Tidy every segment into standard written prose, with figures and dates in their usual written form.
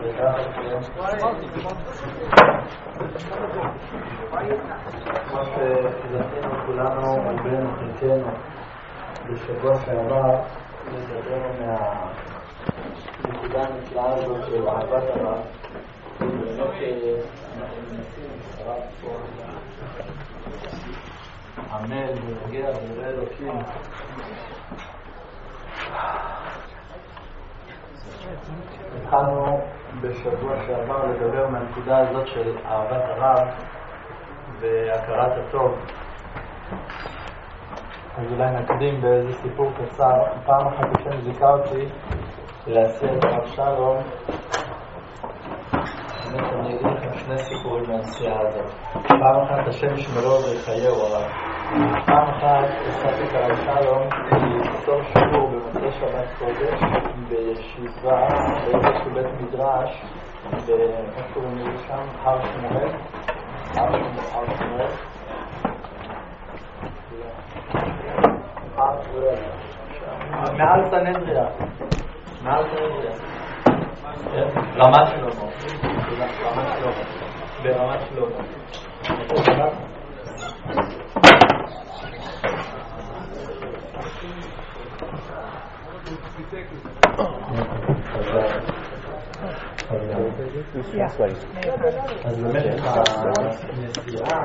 כמו שזכינו כולנו ובין חלקנו בשבוע שעבר לדבר מהנקודה הנפלאה הזאת של אהבת הרב. באמת אנחנו מנסים הרב פה עמל ונוגע ונראה אלוקים. התחלנו בשבוע שעבר לדבר מהנקודה הזאת של אהבת הרב והכרת הטוב. אז אולי נקדים באיזה סיפור קצר. פעם אחת השם זיכה אותי להסיע את הרב שלום. אני אגיד לכם שני סיפורים מהנסיעה הזאת. פעם אחת השם ישמרו ויחייהו הרב. פעם אחת הסעתי את הרב שלום לכתוב שיעור במוצאי שבת קודש בישיבה באיזשהו בית מדרש איך קוראים לזה שם? הר שמואל. מעל סנהדריה. רמת שלמה. ברמת שלמה. אז באמת הנסיעה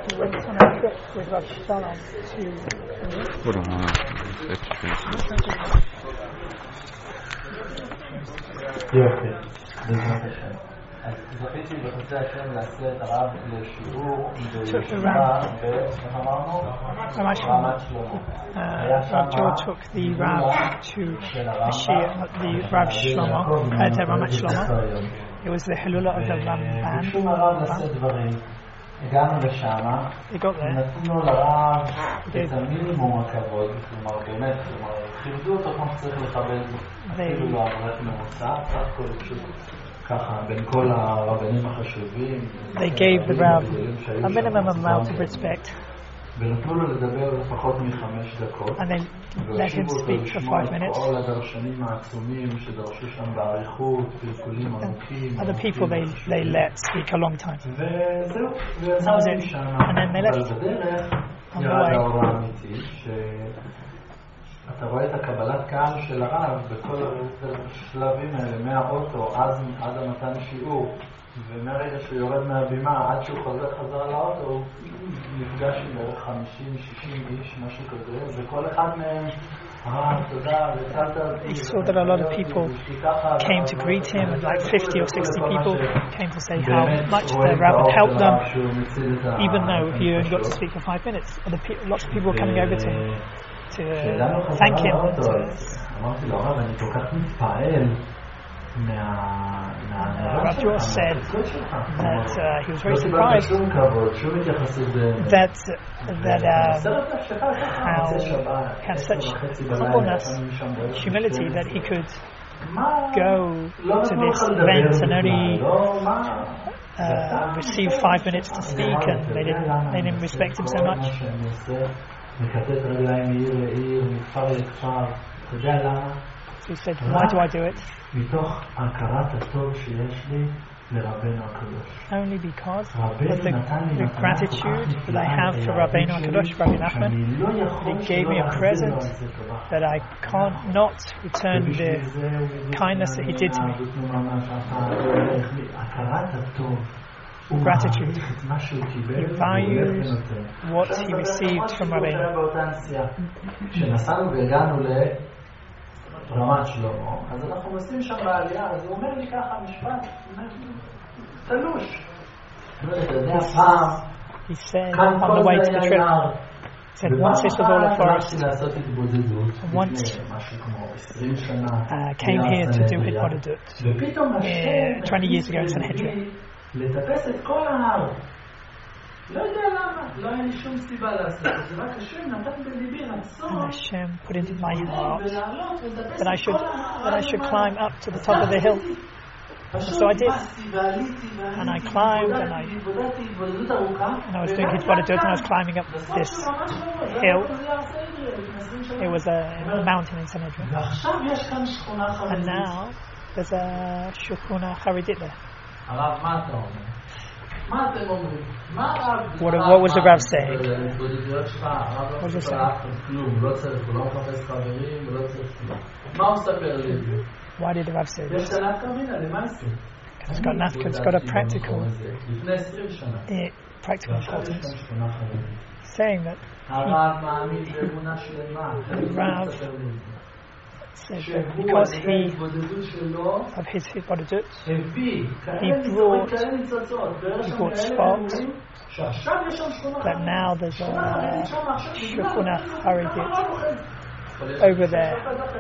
יופי, בעזרת השם. אז זכיתי בחסדי השם להסיע את הרב לשיעור בישיבה אמרנו? רמת שלמה. Rav Joel took the Rav to the Rav Shlomo, to Ramat Shlomo. It was the Hilula of the Ramban. הגענו לשם, נתנו לרב את המינימום הכבוד, כלומר באמת, כיבדו אותו כמו שצריך לכבד, אפילו לא עברת ממוצע, סך הכל פשוט ככה, בין כל הרבנים החשובים. They gave the Rav a minimum amount of respect. ונתנו לו לדבר לפחות מ5 דקות. And then let him speak for 5 minutes. כל הדרשנים העצומים שדרשו שם בעריכות, פלפולים עמוקים. Other people they let speak a long time. וזהו, that was it. And then they left. אבל בדרך On the ירד way. האור האמיתי, שאתה רואה את הקבלת קהל של הרב בכל השלבים האלה, מהאוטו עד המתן שיעור. ומהרגע שהוא יורד מהבימה עד שהוא חוזר חזרה לאוטו הוא נפגש עם בערך 50-60 איש, משהו כזה, וכל אחד מהם תודה וצלת אותי. He saw that a lot of people came to greet him, and like 50 or 60 people came to say how much the Rav had helped them, even though he only got to speak for 5 minutes. Lots of people were coming over to him to thank him. אמרתי לו, הרב, אני כל כך מתפעל Rav Joel said that he was very surprised that how had such humbleness, humility, that he could go to this event and only receive 5 minutes to speak, and they didn't respect him so much. He said, why do I do it? Only because of the gratitude that I have for Rabbeinu HaKadosh, Rabbi Nachman. He gave me a present that I can't not return the kindness that he did to me. Gratitude. He values what he received from Rabbeinu. רמת שלמה, אז אנחנו נוסעים שם בעלייה, אז הוא אומר לי ככה משפט, תלוש. He said on the way to the trip, he said once this was all a forest, once came here to do Hitbodedut 20 years ago in Sanhedrin. לטפס את כל ההר. לא יודע למה, לא היה לי שום סיבה לעשות את זה, רק השם נתן בליבי רצון And Hashem put into my heart that I should climb up to the top of the hill. And so I did. And I climbed and I was doing Hitbodedut and I was climbing up this hill. It was a mountain in Sanhedrin. And now there's a Shukuna Haridit there. What was the Rav saying? What was he saying? Why did the Rav say this? It's got nafka, it's got a practical importance. Saying that Rav said that because of his Hibbodedut, he brought sparks that now there's a Shukuna Haridit over there.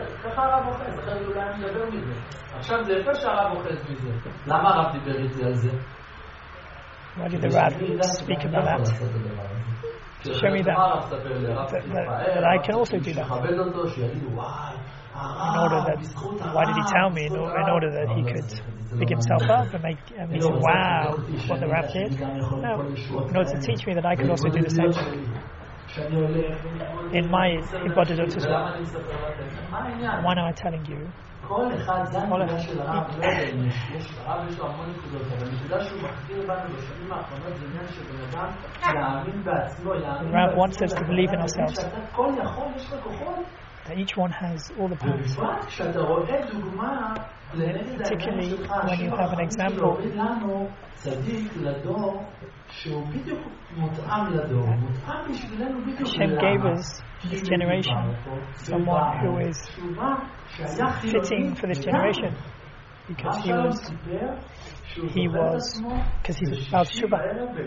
Why did the Rav speak about that? To show me that I can also do that. In order that, why did he tell me? In order that he could pick himself up and make me say, wow, what the Rav did? No, in order to teach me that I could also do the same thing in my Hibbodedut as well. Why am I telling you? The Rav wants us to believe in ourselves, that each one has all the powers. Particularly when you have an example, Hashem gave us this generation someone who is fitting for this generation, because he's Baal Teshuvah.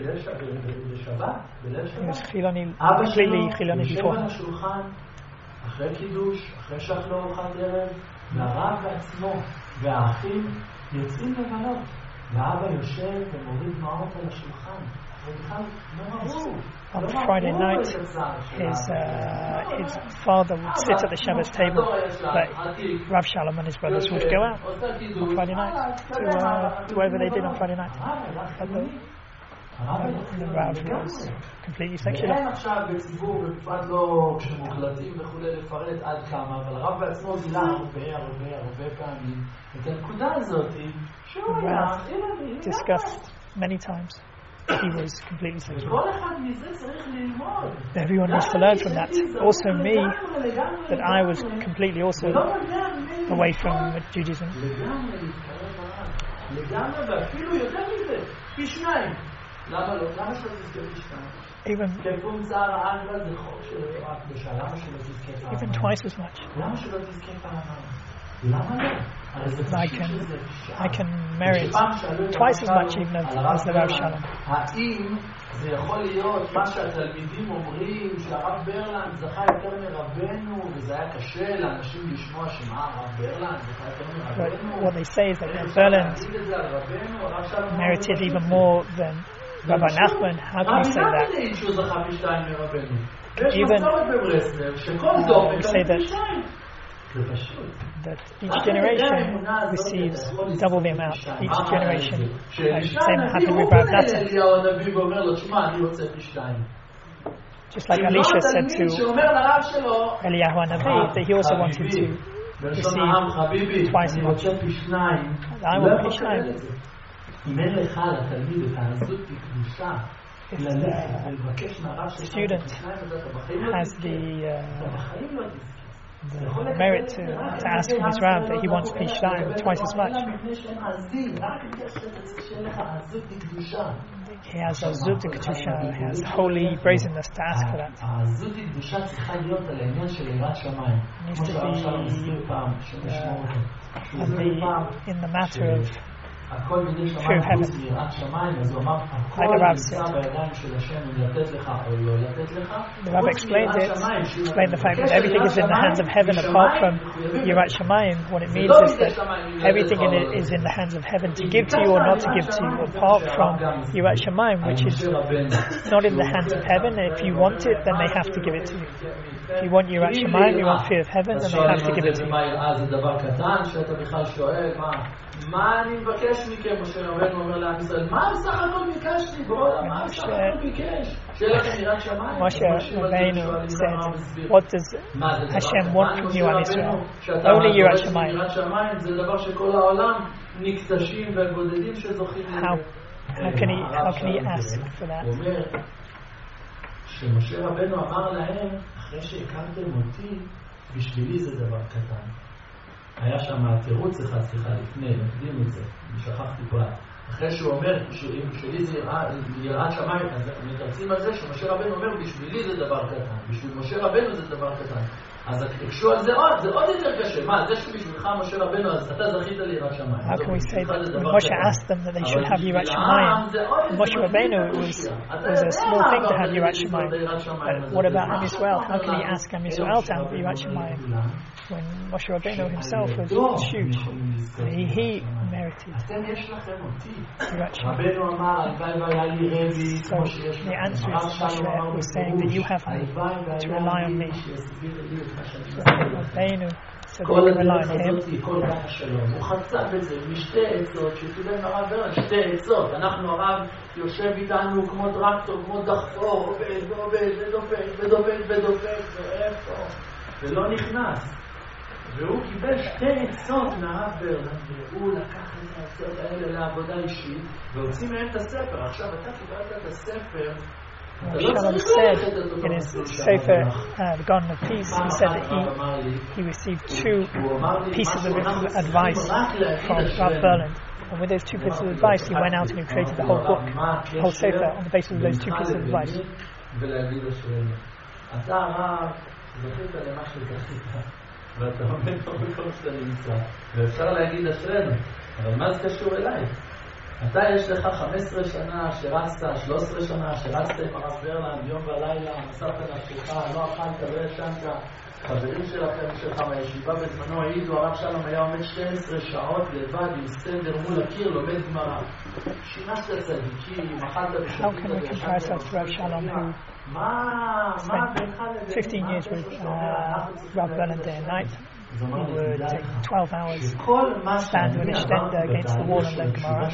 He was completely Chiloni before. אחרי קידוש, אחרי שאכלו ארוחת ערב, והרב בעצמו והאחים יוצאים לבלות, והאבא יושב ומוריד דמעות על השולחן. On Friday night, his father would sit at the Shabbos table, but Rav Shalom and his brothers would go out on Friday night to do whatever they did on Friday night. The Rav was completely secular. Rav discussed many times that he was completely secular. Everyone needs to learn from that. Also me, that I was completely also away from Judaism. Even twice as much. I can merit twice as much even as the Rav Shalom. זה יכול להיות מה שהתלמידים אומרים שהרב ברלנד זכה יותר מרבנו וזה היה קשה לאנשים לשמוע שמה הרב ברלנד זכה יותר מרבנו. What they say is that Berland merited even more than Rabbi Nachman. How can you say that? Even we say that each generation receives double the amount. Each generation, same happened with Rav Natan. Just like Elisha said to Eliyahu Hanavi that he also wanted to receive twice as much. I want Pishnayim. If the student has the merit to ask from his Rav that he wants Pishnayim twice as much, he has a Zut Kedusha, he has holy brazenness to ask for that. It needs to be in the matter of fear of heaven. Like the Rav said. The Rav explained the fact that everything is in the hands of heaven apart from Yirat Shamayim. What it means is that everything in it is in the hands of heaven to give to you or not to give to you, apart from Yirat Shamayim, which is not in the hands of heaven. If you want it, then they have to give it to you. If you want Yirat Shamayim, you want fear of heaven, then they have to give it to you. מה אני מבקש מכם? משה רבנו אומר לעם ישראל, מה בסך הכל ביקשתי? מה בסך הכל ביקש? Moshe Rabbeinu said, what does Hashem want from you and Israel? Only Yirat Shamayim. How can he ask for that? שמשה רבנו אמר להם, אחרי שהקמתם אותי, בשבילי זה דבר קטן. היה שם התירוץ אחד, סליחה, לפני, נקדים את זה, אני שכחתי כבר. אחרי שהוא אומר, בשבילי זה יראת שמיים, אז מתרצים על זה שמשה רבנו אומר, בשבילי זה דבר קטן. בשביל משה רבנו זה דבר קטן. אז הקשו על זה עוד יותר קשה. מה, זה שבשבילך משה רבנו, אז אתה זכית ליראת שמיים. How can we say that when Moshe asked them that they should have Yirat Shamayim? Moshe Rabbeinu was a small thing to have Yirat Shamayim. But what about Am Yisrael? How can he ask Am Yisrael to have Yirat Shamayim when Moshe Rabbeinu himself was huge? He merited Yirat Shamayim. So the answer is Moshe was saying that you have to rely on me. Rabbeinu, so they can rely on him. הוא חצה בזה משתי עצות, שתדענו הרב ברן, שתי עצות. אנחנו הרב יושב איתנו כמו טרקטור, כמו דחפור, עובד, ודופק, ואיפה? ולא נכנס. והוא קיבל שתי עצות מהרב ברן, והוא לקח את העצות האלה לעבודה אישית, והוציא מהם את הספר. עכשיו אתה קיבלת את הספר, Shalom said in his Sefer, The Garden of Peace, he said that he received 2 pieces of advice from Rav Berland. And with those 2 pieces of advice, he went out and he created the whole book, the whole Sefer, on the basis of those 2 pieces of advice. ואתה עומד פה בכל שאתה נמצא, ואפשר להגיד אשרנו, אבל מה זה קשור אליי? אתה יש לך 15 שנה שרצת, 13 שנה שרצת עם הרב ברלנד, יום ולילה, מסרת נפשך, לא אכלת, לא ישנת, חברים שלך מהישיבה בזמנו העידו, הרב שלום היה עומד 12 שעות לבד עם סטנדר מול הקיר, לומד גמרא. שימשת צדיקים, אכלת בשביל... How can we compare ourselves to Rav Shalom, who spent 15 years with Rav Berland day and night? He would take 12 hours, stand with an extender against the wall and learn Gemara.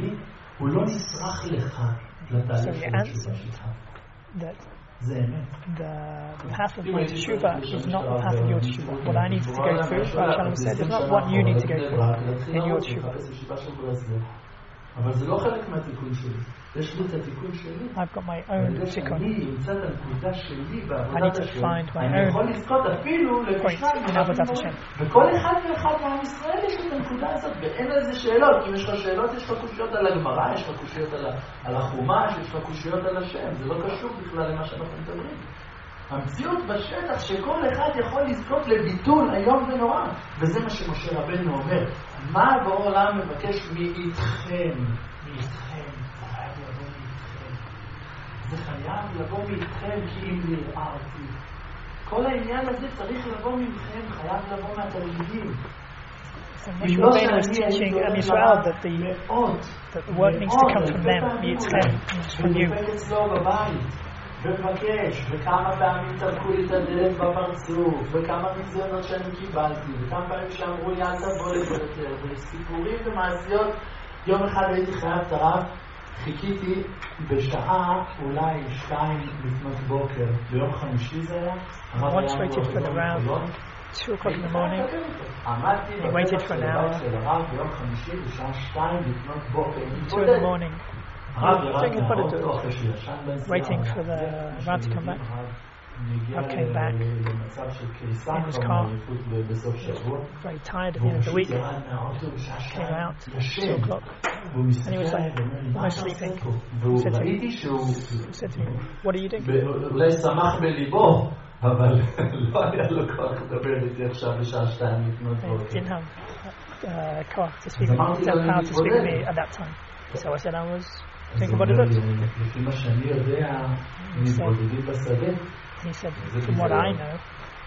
So he answered that the path of my teshuva is not the path of your teshuva. What I needed to go through, Rav Shalom said, is not what you need to go through in your teshuva. אבל זה לא חלק מהתיקון שלי. יש לי את התיקון שלי. I've got my own tikkun. אני אמצא את הנקודה שלי בעבודת I need to השם. find my אני יכול own לזכות אפילו point למשל in עבודת השם. וכל אחד ואחד מעם ישראל יש את הנקודה הזאת, ואין על זה שאלות. אם יש לך שאלות, יש לך קושיות על הגמרא, יש לך קושיות על החומש, יש לך קושיות על השם. זה לא קשור בכלל למה שאנחנו מדברים. המציאות בשטח שכל אחד יכול לזכות לביטול היום ונורא, וזה מה שמשה רבנו אומר. מה בעולם מבקש מאיתכם? זה חייב לבוא מאיתכם כי אם נראיתי. כל העניין הזה צריך לבוא מכם, חייב לבוא מהתלמידים. So Moshe Rabbeinu was teaching Am Yisrael that the work needs to come from them, it's from you. ובקש, וכמה פעמים תרקו לי את הדלת בפרצוף, וכמה מזונות שאני קיבלתי, וכמה פעמים שאמרו לי אל תבוא לבקר, וסיפורים ומעשיות. יום אחד הייתי חייב את הרב, חיכיתי בשעה אולי 2 לפנות בוקר, ביום חמישי זה היה, Once waited for the round, 2 o'clock in the morning. He waited for an hour. ביום חמישי בשעה 2 לפנות בוקר. 2 in the morning. Waiting for the Rav to come back. Rav came back in his car, very tired at the end of the week. Came out, 2 o'clock, and he was like, almost sleeping. Said to me, what are you doing? אבל לא היה לו כוח לדבר איתי עכשיו בשעה 2 לפנות בוקר. Didn't have power to speak with me at that time. So I said I was thinking about it. לפי מה שאני יודע, מתבודדים בשדה. He said, from what I know,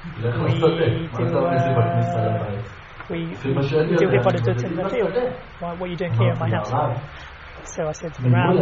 we do Hibodedut in the field. What are you doing here in my house? So I said to the Rav,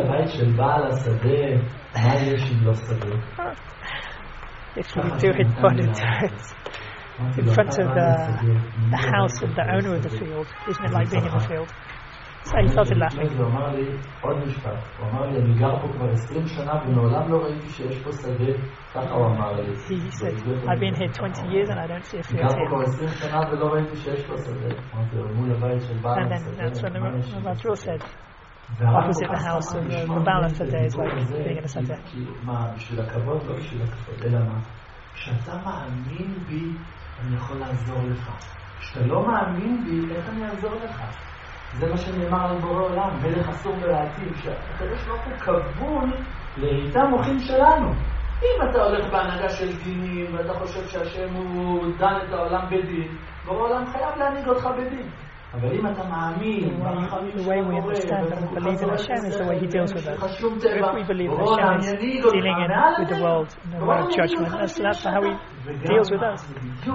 if you do Hibodedut in front of the house of the owner of the field, isn't it like being in the field? So he started laughing. הוא אמר לי עוד משפט, הוא אמר לי, אני גר פה כבר 20 שנה ומעולם לא ראיתי שיש פה שדה, ככה הוא אמר לי. He said, I've been here 20 years and I don't see a field גר פה here. כבר 20 שנה ולא ראיתי שיש פה שדה. אמרתי לו, מול הבית של בעל And then that's when the Rav Dror said, opposite the house of the balance of days, like being in a center. מה, בשביל הכבוד? לא בשביל הכבוד, אלא מה? כשאתה מאמין בי, אני יכול לעזור לך. כשאתה לא מאמין בי, איך אני אעזור לך? זה מה שנאמר על בורא עולם, מלך אסור ברעתיו, שהקדוש ברוך הוא כבול לראיתה מוחים שלנו. אם אתה הולך בהנהגה של דינים, ואתה חושב שהשם הוא דן את העולם בדין, בורא עולם חייב להנהיג אותך בדין. אבל אם אתה מאמין, the way we understand and believe in Hashem is the way He deals with us. If we believe that Hashem is dealing with the world in the way of judgment, that's how He deals with us.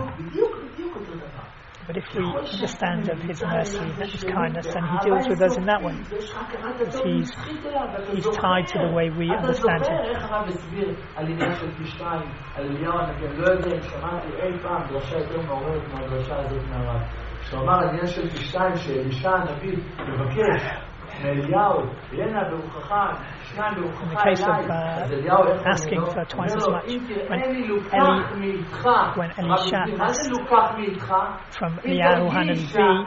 But if we understand of His mercy and His kindness, then He deals with us in that way. He's tied to the way we understand Him. שאומר על עניין של פשתיים שאלישע הנביא מבקש מאליהו, ויהנה ברוחך, שניים ברוחך אליי, אז אליהו איך asking for twice as much. When Elisha asked from Eliyahu Hanavi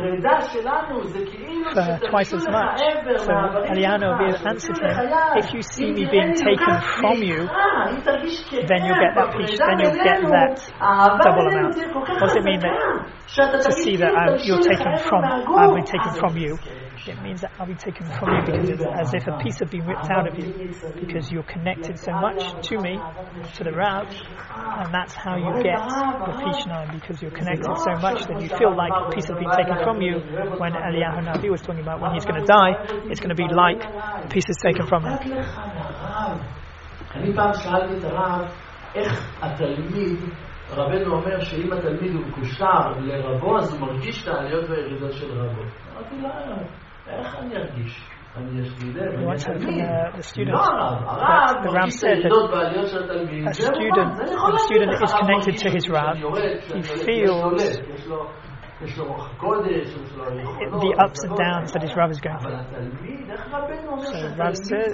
for twice as much, so Eliyahu answered him, if you see me being taken from you, then you'll get that peace, then you'll get that double amount. What does it mean that to see that I'll be taken from you? It means that I'll be taken from you because it's as if a piece had been ripped out of you, because you're connected so much to me, to the Rav, and that's how you get the Pishnai, because you're connected so much that you feel like a piece has been taken from you. When Eliyahu Navi was talking about when he's going to die, it's going to be like a piece is taken from him. אני פעם שאלתי את הרב איך התלמיד, רבנו אומר שאם התלמיד הוא מקושר לרבו, אז הוא מרגיש את העליות והירידות של רבו. אמרתי לו, איך אני ארגיש? אני יש לי לב, אני יש לי לב. לא הרב מרגיש את הירידות והעליות של התלמיד. A student is connected to his Rav. He feels the ups and downs that his Rav is going through. So Rav said,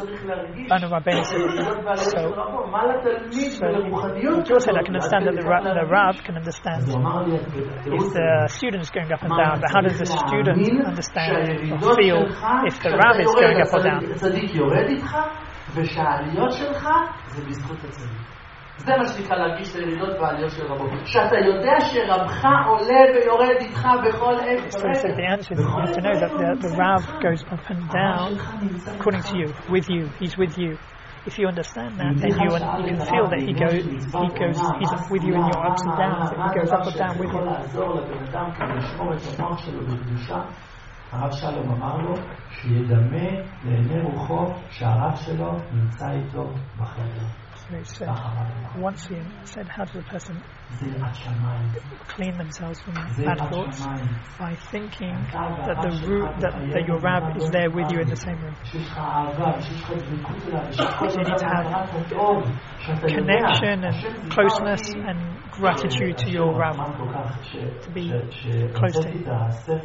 so said, I can understand that the Rav can understand if the student is going up and down, but how does the student understand or feel if the Rav is going up or down? זה מה שנקרא להרגיש לירידות בעליות של רבו. שאתה יודע שרבך עולה ויורד איתך בכל עת. So the answer is you have to know that the Rav goes up and down according to you, with you, he's with you. If you understand that, then you can feel that he's with you in your ups and downs, that he goes up and down with you. הרב שלום אמר לו שידמה לעיני רוחו שהרב שלו נמצא איתו בחדר. So he said, once he said, how does a person clean themselves from bad thoughts? By thinking that your Rav is there with you in the same room. So you need to have connection and closeness and gratitude to your Rav, to be close to him.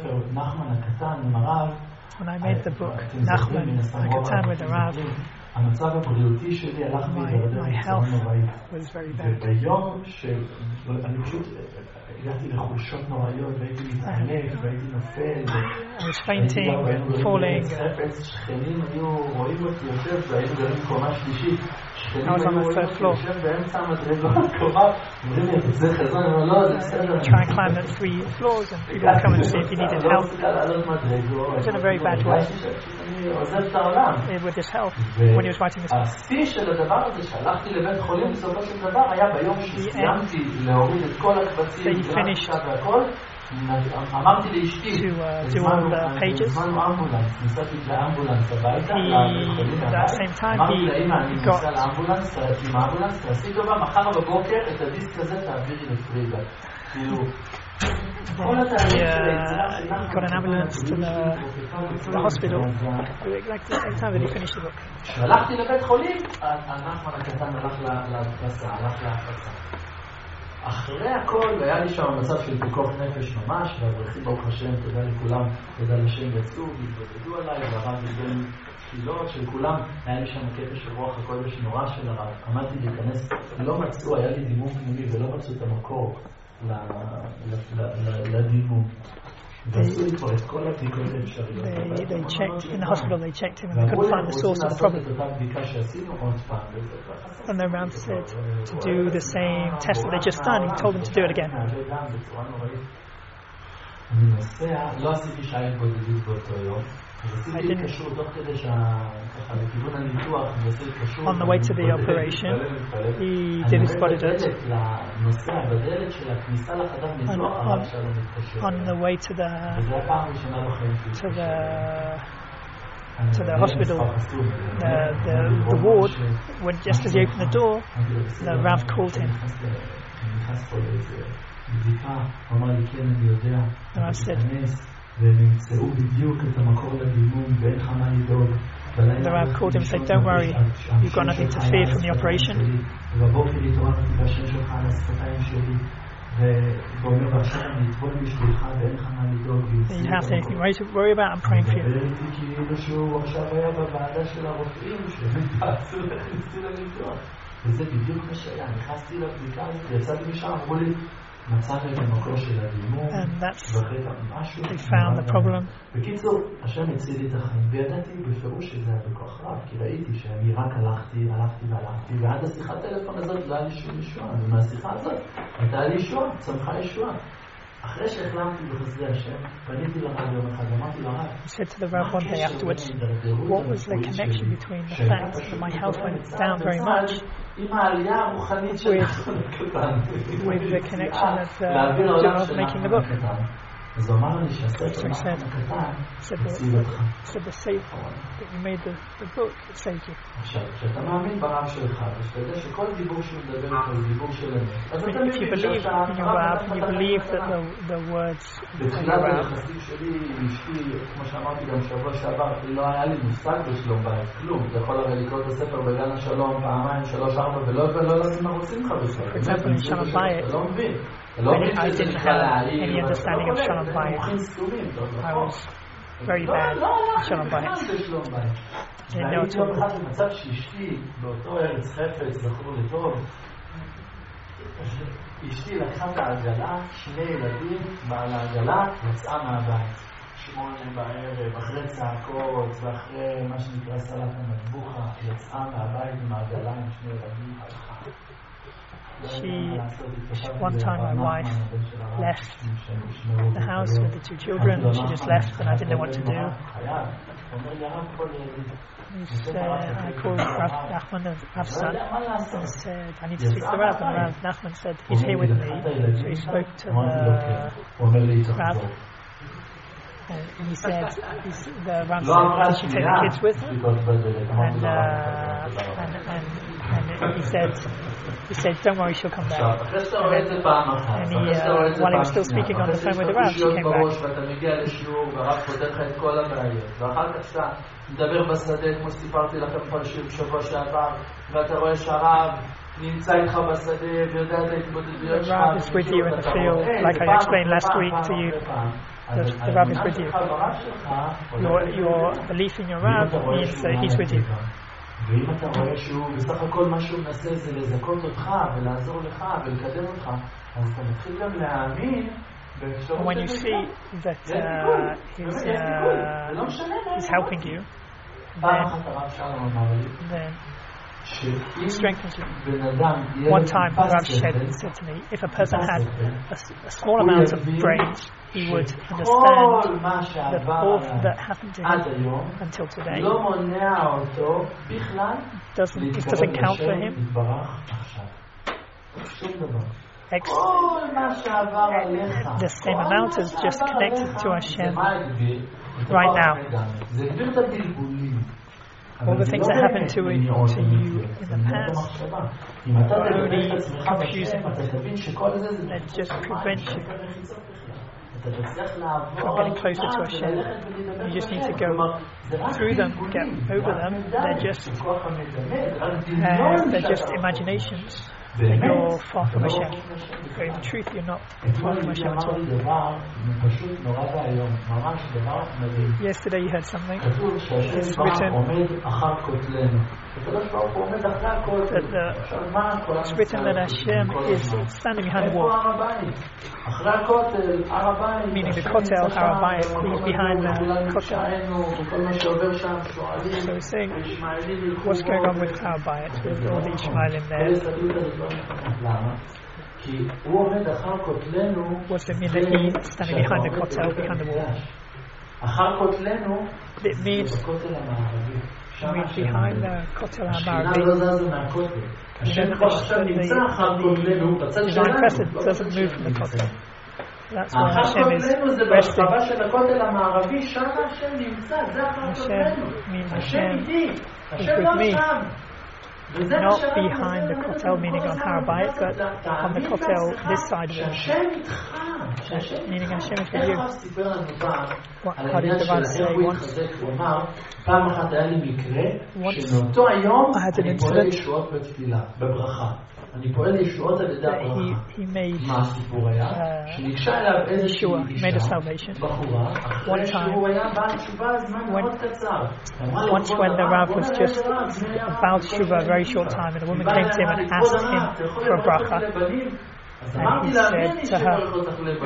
When I made the book Nachman Hakatan with the Rav, my health was very bad. I was fainting, falling. I was on the third floor. Try and climb the 3 floors and people would come and see if you needed help. I was in a very bad way with this health when he was writing this book. So he finished to do all the pages. At that same time he got he got an ambulance to the hospital exactly the same time that he finished the book. אחרי הכל, והיה לי שם מצב של פיקוח נפש ממש, והברכי ברוך השם, תודה לכולם, תודה לשם יצאו, והתבודדו עליי, והרב בין תפילות של כולם, היה לי שם קטע של רוח הקודש נורא של הרב, עמדתי להיכנס, לא מצאו, היה לי דימום פנימי, ולא מצאו את המקור לדימום. They checked in the hospital. They checked him and they couldn't find the source of the problem. And the Rav said to do the same test that they just done. He told them to do it again. I didn't. On the way to the operation, he did his body dirt. On the way to the hospital, the ward, when just as he opened the door, the Rav called him. And I said, the Rav called him and said, don't worry, you've got nothing to fear from the operation. You don't have anything to worry about. I'm praying for you. And that's, they found the problem. He said to the Rav one day afterwards, what was the connection between the fact that my health went down very much with the connection of John making the book? So he said the save that you made the book, it saved you. If you believe in your Rav, you believe that the words of your Rav, for example in Shalom Bayit, I didn't have any understanding of Shalom Bayit. I was very bad in Shalom Bayit. I didn't know at all. אשתי לקחה את העגלה, שני ילדים, בעל העגלה, יצאה מהבית. 8 בערב, אחרי צעקות, ואחרי מה שנקרא סלט המטבוחה, יצאה מהבית עם העגלה עם שני ילדים, הלכה. One time my wife left the house with the 2 children. She just left and I didn't know what to do. I called Rav Nachman and Rav's son and said, I need to speak to the Rav. And Rav Nachman said, he's here with me. So he spoke to the Rav. And he said, the Rav said, did she take the kids with her? And he said, don't worry, she'll come back. And while he was still speaking on the phone with the Rav, she came back. מדבר בשדה, כמו שסיפרתי לכם פרשי בשבוע שעבר, ואתה רואה שהרב נמצא איתך בשדה ויודע את ההתמודדויות שלך. The Rav is with you in the field, like I explained last week to you. The Rav is with you. Your belief in your Rav means that he's with you. ואם אתה רואה שהוא בסך הכל מה שהוא מנסה זה לזכות אותך ולעזור לך ולקדם אותך, אז אתה מתחיל גם להאמין. When you see that he's helping you, then it strengthens you. One time, Rav said to me, if a person had a small amount of brains, he would understand that all that happened to him until today doesn't count for him. The same amount is just connected to Hashem right now. All the things that happened to you in the past are only confusing. That just prevent you from getting closer to Hashem. You just need to go through them, get over them. They're just imaginations. then you're far from Hashem. But in truth, you're not far from Hashem at all. Yesterday you heard something. It's written that Hashem is standing behind the wall, meaning the Kotel, Har HaBayit, he's behind the Kotel. So he's saying, what's going on with Har HaBayit, with all the Ishmaelim there? What's it mean that he's standing behind the Kotel, behind the wall? It means behind the Kotel HaMaravi. The divine presence doesn't move from the Kotel. That's why Hashem is resting. Hashem means Hashem is with me. Not behind the Kotel, meaning on Har HaBayit, but on the Kotel this side of it. Meaning Hashem is with you. How did the Ram say once? I had an incident that he made Yeshua, made a salvation. One time, once when the Rav was just about Shuvah a very short time, and a woman came to him and asked him for a bracha. And he said to her, who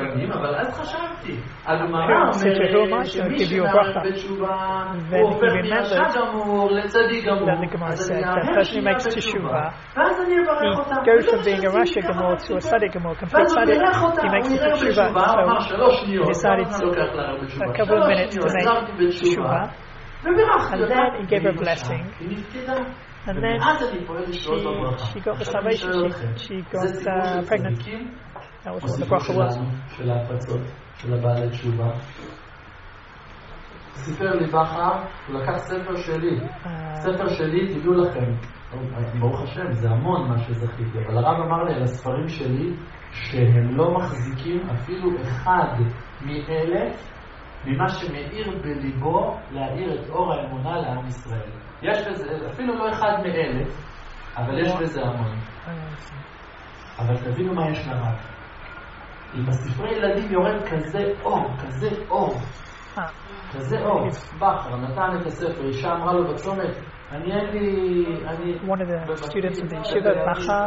am I to give you a bracha? Then he remembered that the Gemara said that the person who makes teshuvah, he goes from being a Rasha Gemor to a Tzaddik Gemor, complete Tzaddik. He makes the teshuvah, so he decided a couple of minutes to make teshuvah, and then he gave her a blessing. And then she got the salvation, she got pregnant. That was what the bracha was. סיפר לי בחר, הוא לקח ספר שלי. ספר שלי, תדעו לכם, ברוך השם, זה המון מה שזכיתי, אבל הרב אמר לי על הספרים שלי, שהם לא מחזיקים אפילו אחד מאלף, ממה שמאיר בליבו להאיר את אור האמונה לעם ישראל. יש בזה, אפילו לא אחד מאלף, אבל יש בזה המון. אבל תבינו מה יש לרב. אם בספרי ילדים יורד כזה אור, כזה אור, כזה אור, בחר, נתן את הספר, אישה אמרה לו בצומת, one of the students of the Yeshiva, Bacha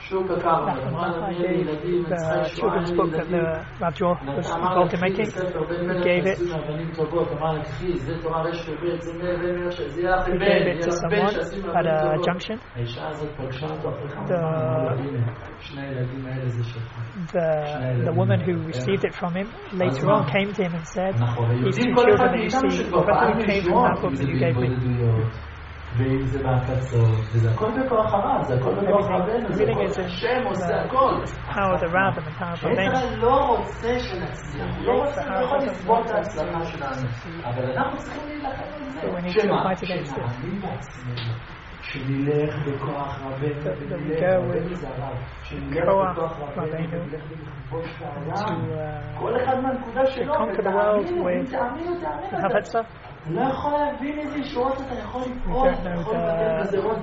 gave the children's book that the Rav Joel was involved in making. He gave it to someone at a junction. The woman who received it from him later on came to him and said, these two children that you see, both came from that book that you gave me. ואם זה בהקצות, וזה הכל בכוח הרב, זה הכל בכוח רבנו, זה הכל השם עושה הכל. ישראל לא רוצה שנצליח, הוא לא רוצה, הוא יכול לסבול את ההצלחה שלנו, אבל אנחנו צריכים להילחם על זה. שמה? שנאמין בעצמנו, שנלך בכוח רבנו, שנלך בכוח רבנו, ונכבוש את העולם, כל אחד מהנקודה שלו, ותאמינו. לא יכול להבין איזה ישועות אתה יכול לפעול, אתה יכול לבטל בזרות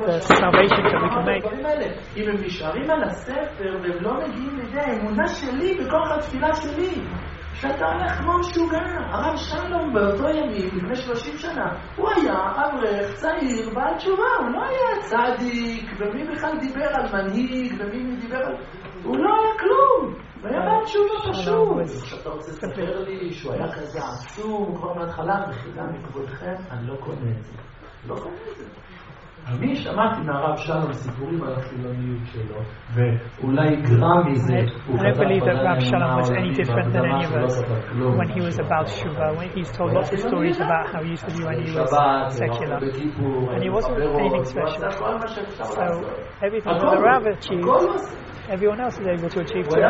אם הם נשארים על הספר והם לא מגיעים לידי האמונה שלי בכוח התפילה שלי, שאתה הולך כמו משוגע. הרב שלום באותו ימים לפני 30 שנה הוא היה אברך צעיר בעל תשובה, הוא לא היה צדיק, ומי בכלל דיבר על מנהיג, ומי דיבר על... הוא לא היה כלום, הוא היה בעל תשובה פשוט. כשאתה רוצה לספר לי שהוא היה כזה עצום כבר מההתחלה, בחילה מכבודכם, אני לא קונה את זה. לא קונה את זה. אני שמעתי מהרב שלום סיפורים על החילוניות שלו, ואולי גרם מזה. I don't believe that Rav Shalom was any different than any of us when he was about Shuvah. When he's told lots of stories about how he used to be when he was secular. And he wasn't anything special. So everything that the Rav achieved, everyone else is able to achieve too.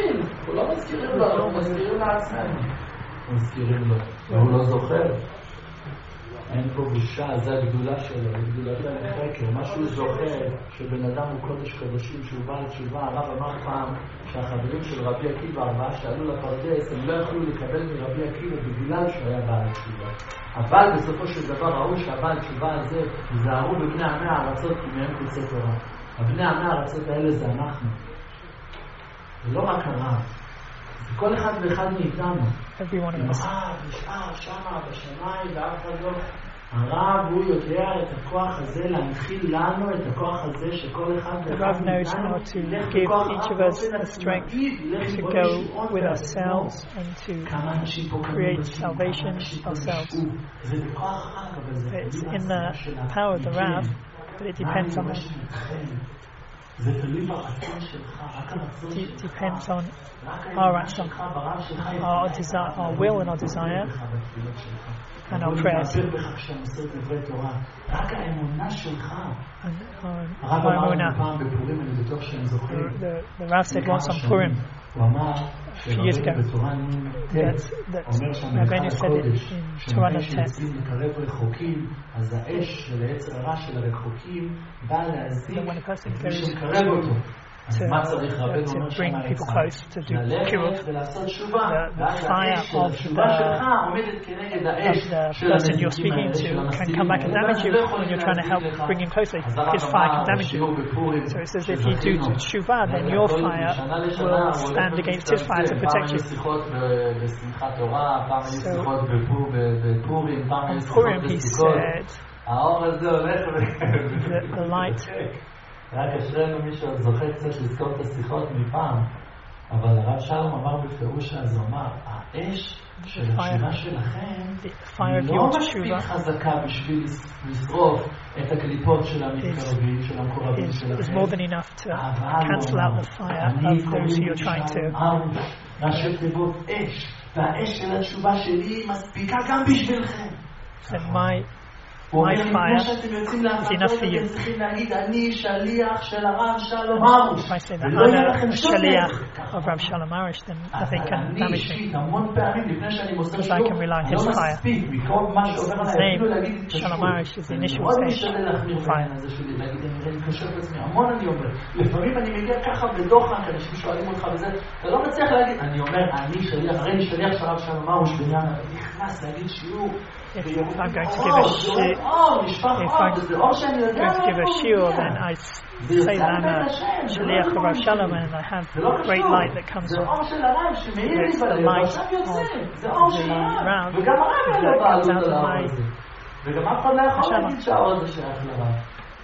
אין פה בושה, זה הגדולה שלו, הגדולה של החקר. מה שהוא זוכר, שבן אדם הוא קודש קודשים, שהוא בעל תשובה. הרב אמר פעם שהחברים של רבי עקיבא, 4 שעלו לפרדס, הם לא יכלו לקבל מרבי עקיבא בגלל שהוא היה בעל תשובה. אבל בסופו של דבר ראו שהבעל תשובה הזה, זהרו בבני עמי הארצות כי מהם תצא תורה. הבני העמי הארצות האלה זה אנחנו. ולא רק הרב. זה כל אחד ואחד מאיתנו. Every one of us. הרב נשאר שמה בשמיים ואף אחד לא. הרב הוא יודע את הכוח הזה להנחיל לנו את הכוח הזה שכל אחד ואחד מאיתנו ילך בכוח הרב באופן עצמאי, ילך to לבוא go ישועות with בעצמו. ourselves and to כמה אנשים פה create salvation ourselves. זה בכוח הרב, אבל זה It's in the power of the Rav, but it depends on the, זה תלוי ברצון שלך, רק הרצון it שלך. depends on רק our האמונה שלך ברב שלך our desire, our will and our desire and our prayers. בך כשאתה מוסר דברי תורה. רק האמונה שלך. And הרב our אמר לנו emunah. פעם בפורים, אני בטוח שהם זוכרים. The Rav said once on Purim הוא אמר years ago שבתורה that אומר שם Rabbeinu באחד said it הקודש, in Torah שמתי Nut שיוצאים לקרב רחוקים, אז האש של היצר הרע של הרחוקים באה להזיק that when a person מי goes שמקרב אותו. אז מה צריך? רבנו אומר to שם bring people העצה? close to do ללכת cure ולעשות תשובה. the ואז fire האש של of התשובה שלך עומדת כנגד האש of the של person you're הנזיקים speaking האלה, של to can המסתירים come back and האלה. damage you when you're trying to help bring him closer. His fire can damage you. So it says if you do tshuva, then your fire will stand against his fire to protect you. בשמחת תורה, פעם היו שיחות בפורים, פעם היו On שיחות Purim he בסוכות. said האור הזה הולך the light רק אשרנו מי שעוד זוכה קצת לזכור את השיחות מפעם, אבל הרב שלום אמר בפירוש אז הוא אמר, האש של התשובה שלכם לא מספיק חזקה בשביל לשרוף את הקליפות של המתקרבים, של המקורבים is שלכם. more than enough to cancel out the fire of those who you're trying to. מה שתיבות אש, והאש של התשובה שלי מספיקה גם בשבילכם. So my fire is enough for you. If I say that I'm a shaliach of Rav Shalom Arush, then nothing can damage me because I can rely on his fire. His name, Shalom Arush, is the initial stage of fire. לפעמים אני מגיע ככה בדוחק, אנשים שואלים אותך וזה, אתה לא מצליח להגיד, אני אומר, אני שליח, הרי אני שליח של רב שלום ארוש בעניין, אני נכנס להגיד שיעור, If I'm going to give a shiur, then I say that I'm a shaliach of Rav Shalom and I have great light that comes from it's the light of the Rav that comes out of my וגם אף אחד לא יכול להגיד שהאור הזה שייך לרב.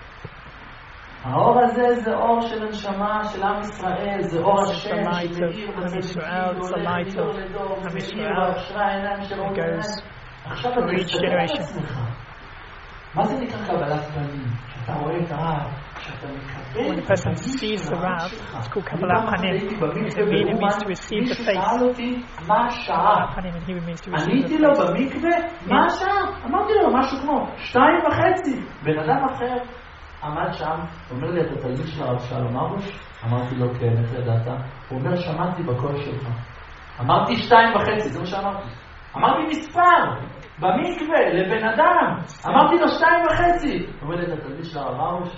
האור הזה זה אור של הנשמה של עם ישראל, זה אור השם שמאיר בצדיקים, הולך מדור לדור, ומאיר והשרה העיניים של רובן. עכשיו אתה מסתכל על עצמך. מה זה נקרא קבלת פנים? כשאתה רואה את הרב, כשאתה מקבל... When a person sees the Rav, it's called Kabbalat Panim. It means to receive the face. Kabbalat Panim in Hebrew means to receive the עניתי לו face. במקווה, מה השעה? אמרתי לו משהו כמו 2:30. בן אדם אחר עמד שם, אומר לי, אתה תלמיד של הרב שלום ארוש? אמרתי לו, כן, איך ידעת? הוא אומר, שמעתי בקול שלך. אמרתי 2:30, זה מה שאמרתי. אמרתי מספר, במקווה, לבן אדם. אמרתי לו 2:30. הוא אומר לי, אתה תלמיד של הרב ארוש?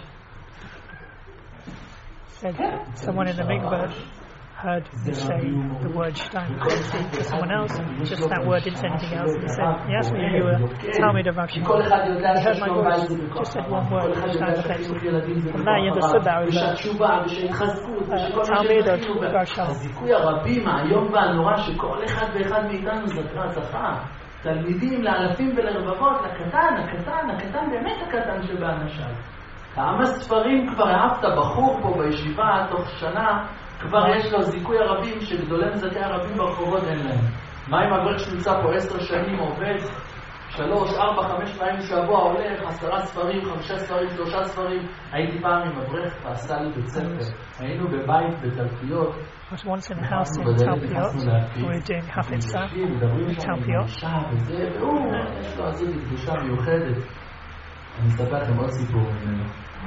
Someone in the mikveh heard me say the word Shtein to someone else, just that word, didn't say anything else, and he said, he asked me if you were Talmud of Rav Shimon. He heard my voice, just said one word, Shtein. From that he understood that I was a Talmud of Rav Shalom. הזיכוי הרבים, היום והנורא, שכל אחד ואחד מאיתנו זכה. תלמידים לאלפים ולרבבות, הקטן, באמת הקטן שבאנשיו. כמה ספרים כבר אהבת בחור פה בישיבה, תוך שנה, כבר יש לו זיכוי הרבים שגדולי מזכי הרבים ברחובות אין להם. מה אם אברך שנמצא פה 10 שנים עובד, 3, 4, 5 פעמים שבוע הולך, 10 ספרים, 5 ספרים, 3 ספרים. הייתי פעם עם אברך ועשה לי בית ספר. היינו בבית בתלפיות. I was once in a house in Talpiot. We were doing Hafetzah in Talpiot. יש לו עזות לקדושה מיוחדת. אני אספר לכם עוד סיפור ממנו.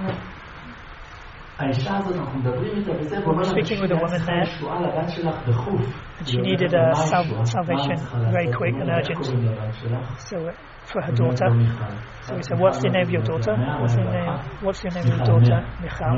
האישה הזאת, אנחנו מדברים איתה וזה, ואומר לה, צריכה ישועה לבת שלך דחוף. And she needed a salvation very quick and urgent. So for her daughter. So we said, what's the name of your daughter? What's the name of your daughter? Michal.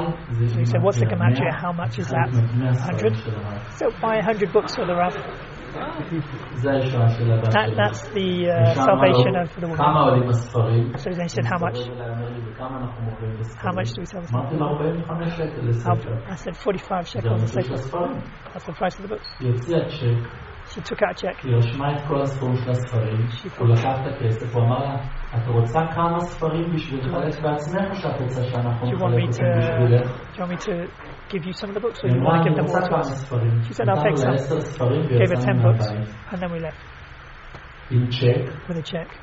So we said, what's the gematria? How much is that? 100? So buy 100 books for the Rav. זה הישועה של הבת שלי. That's the salvation of the כמה woman. עולים הספרים? So then he said, how much? וכמה אנחנו מוכרים בספרים? How much do we sell the אמרתי לו 45 שקל לספר. I said 45 זה shekels a המחיר של sefer. הספרים. That's the price of the books. היא הוציאה צ'ק, She took out a check. היא רשמה את כל הספרים של הספרים, הוא לקח את הכסף, הוא אמר לה, את רוצה כמה ספרים בשביל לחלק בעצמך או שאת רוצה שאנחנו נחלק אותם בשבילך? Do you want me to give you some of the books or היא you אמרה, want to אני give them רוצה all to כמה us? ספרים. She said, I'll take נתנו לה some. 10 ספרים Gave her 10 ויצאנו books מהבית. and then we left עם צ'ק with a check.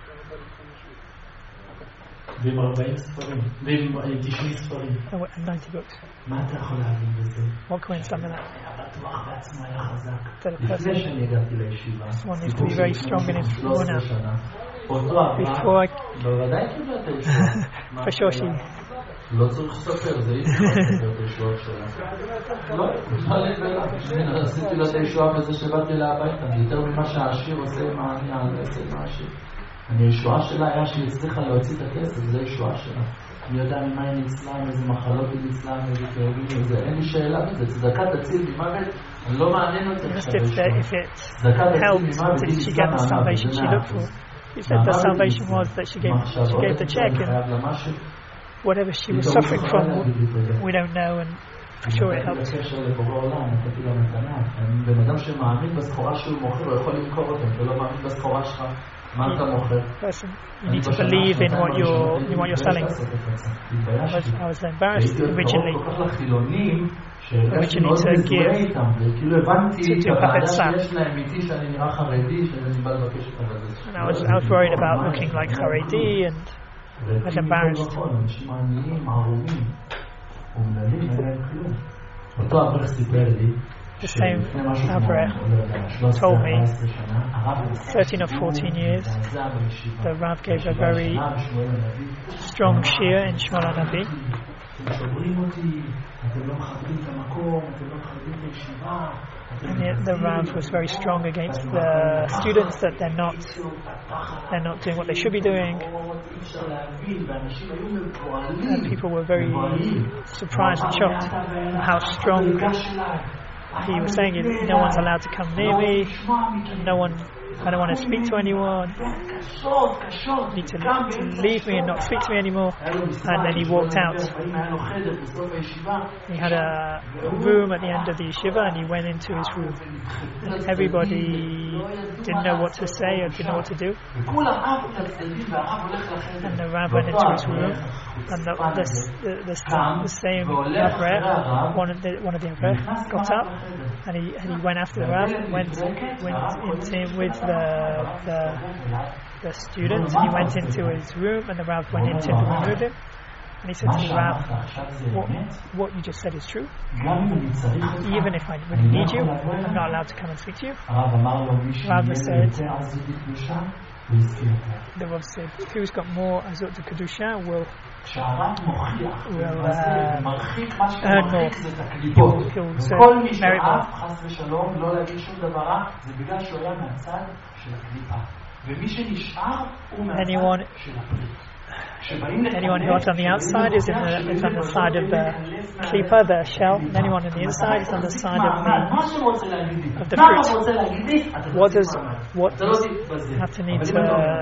ועם 40 ספרים, ועם 90 ספרים. And 90 books. מה אתה יכול להבין בזה? What can we understand in that? הבטוח בעצמו היה חזק. That a לפני person, שאני הגעתי לישיבה, one needs to be very strong in his 13 honor. שנה, אותו אברהם, Before I, בוודאי קיבלה את הישועה. for sure she, לא צריך לספר, זה היא צריכה לספר את הישועה שלה. לא, הנה, עשיתי לה את הישועה בזה שבאתי לה הביתה, יותר ממה שהעשיר עושה עם העני, אני עושה עם העשיר. הישועה שלה היה שהיא הצליחה להוציא את הכסף, זה הישועה שלה. אני יודע ממה היא ניצלה, איזה מחלות היא ניצלה, איזה כאבים, אין לי שאלה בזה, צדקה תציל ממוות, אני לא מעניין אותי עכשיו הישועה. if it helped, did she get the salvation she looked for? He said the salvation was that she gave the check, and whatever she was suffering from, we don't know, and for sure it helped. בן אדם שמאמין בסחורה שהוא מוכר, הוא יכול למכור אותם, אתה לא מאמין בסחורה שלך, מה אתה מוכר? Person, you need to believe in what you're selling. I was embarrassed originally to give to puppet staff. And I was worried about looking like Haredi, and I was embarrassed. The same Avrech told me 13 or 14 years the Rav gave a very strong shiur in Shmuel HaNavi. And yet the Rav was very strong against the students, that they're not doing what they should be doing. And people were very surprised and shocked at how strong he was saying. No one's allowed to come near me. I don't want to speak to anyone. You need to leave me and not speak to me anymore. And then he walked out. He had a room at the end of the yeshiva, and he went into his room. And everybody didn't know what to say or didn't know what to do. And the Rav went into his room, and the same Avrech, one of the Avrech, got up, and he went after the Rav, went in with the students, and he went into his room, and the Rav went into him and removed him. And he said to me, Rav, what you just said is true. Even if I really need you, I'm not allowed to come and speak to you. The Rav said, who's got more Azot to Kedusha will earn more. He'll merit more. Anyone who's on the outside is on the side of the klipa, the shell. And anyone on the inside is on the side of the fruit. What does have to need to...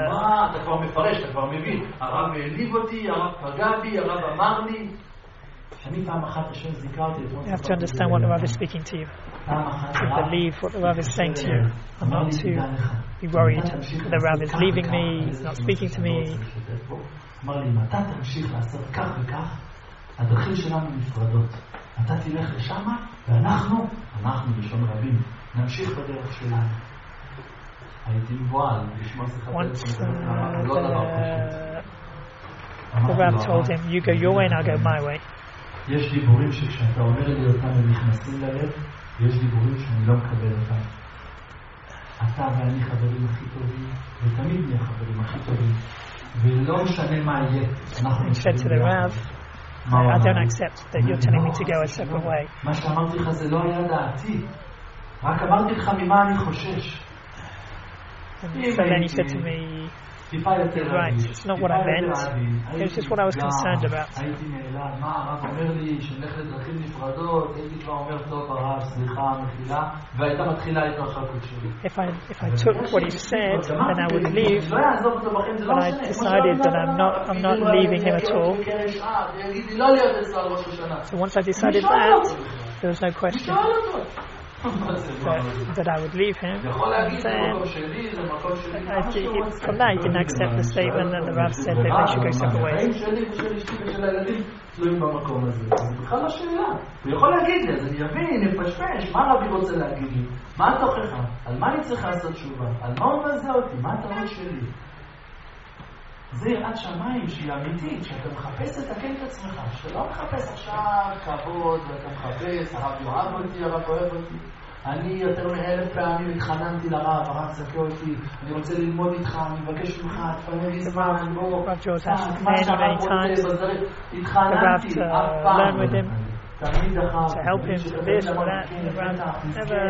You have to understand what the Rav is speaking to you. To believe what the Rav is saying to you. And not to be worried that the Rav is leaving me, he's not speaking to me. אמר לי, אם אתה תמשיך לעשות כך וכך, הדרכים שלנו נפרדות. אתה תלך לשם, ואנחנו בשום רבים, נמשיך בדרך שלנו. הייתי מבועל, לשמוע שיחת לא דבר פשוט. The Rav told him, you go your way and I'll go my way. יש דיבורים שכשאתה אומר לי אותם הם נכנסים ללב, ויש דיבורים שאני לא מקבל אותם. אתה ואני חברים הכי טובים, ותמיד נהיה חברים הכי טובים. He said to the Rav, I don't accept that you're telling me to go a separate way. So then he said to me, טיפה יותר רגיש. It's not what I meant. It's just what I was concerned about. הייתי נעלם, מה הרב אומר לי שנלך לדרכים נפרדות, הייתי כבר אומר טוב הרב, סליחה, מחילה, והייתה מתחילה התרחקות שלי. If I took what he said, then I would leave. But I decided that I'm not leaving him at all. So once I decided that, there was no question that I would leave him. Then, from that, he didn't accept the statement that the Rav said that they should go separate ways. תלויים במקום הזה. זה בכלל לא שאלה. הוא יכול להגיד לי, אז אני אבין, נפשפש, מה רבי רוצה להגיד לי? מה התוכחה? על מה אני צריך לעשות תשובה? על מה הוא מזה אותי? מה הטעות שלי? זה יראת שמיים שהיא אמיתית, שאתה מחפש לתקן את עצמך, שאתה לא מחפש עכשיו כבוד, ואתה מחפש, הרב יאהב אותי, הרב אוהב אותי. אני יותר מ1,000 פעמים התחננתי לרב, הרב צקה אותי, אני רוצה ללמוד איתך, אני מבקש ממך, תפנה לי זמן, בוא, Rav George asked many times the Rav to learn with him, to help him to this or that. The Rav never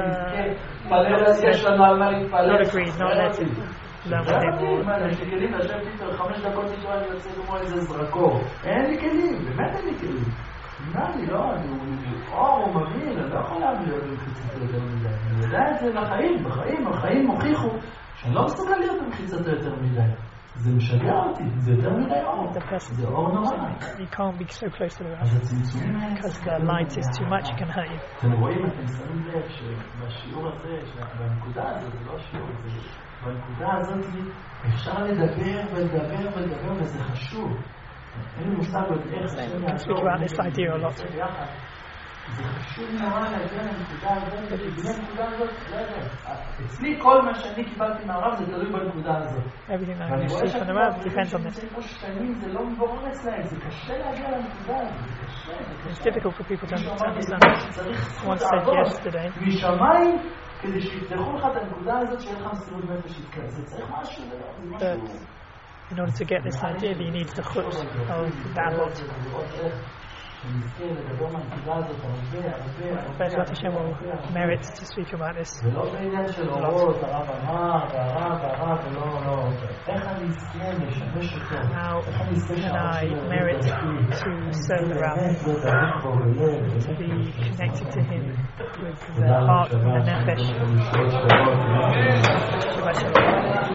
not agreed, not let him learn with him. יש לי כלים לשבת איתו 5 דקות איתו, אני יוצא כמו איזה זרקור. אין לי כלים, באמת אין לי כלים. נראה לי, לא, הוא מבין, אני לא יכול להיות במחיצתו יותר מדי. אני יודע את זה בחיים, החיים הוכיחו שאני לא מסוגל להיות במחיצתו יותר מדי. זה משגע אותי, זה יותר מדי אור. זה אור נורא. You can't be so close to the Rav because the light is too much, it can hurt you. אתם רואים, אתם שמים לב שבשיעור הזה, בנקודה הזאת, זה לא שיעור, בנקודה הזאת אפשר לדבר ולדבר וזה חשוב. אין לי מושג עוד איך זה speak about this idea a lot. זה חשוב נורא להגיע לנקודה הזאת, ובגלל הנקודה הזאת, אצלי כל מה שאני קיבלתי מהרב זה תלוי בנקודה הזאת. Everything that I receive from the Rav depends on this. זה לא מבורר אצלהם, זה קשה להגיע לנקודה הזאת, זה קשה. It's difficult for people to understand this. One said yesterday, משמיים, כדי שיפתחו לך את הנקודה הזאת שיהיה לך מסירות נפש יתקע. זה צריך משהו, זה משהו. In order to get this idea, you need the chut of Davot. Bezrat Hashem will merit to speak about this. How can I merit to serve the Rav, to be connected to him with the heart and the nefesh? Shabbat shalom.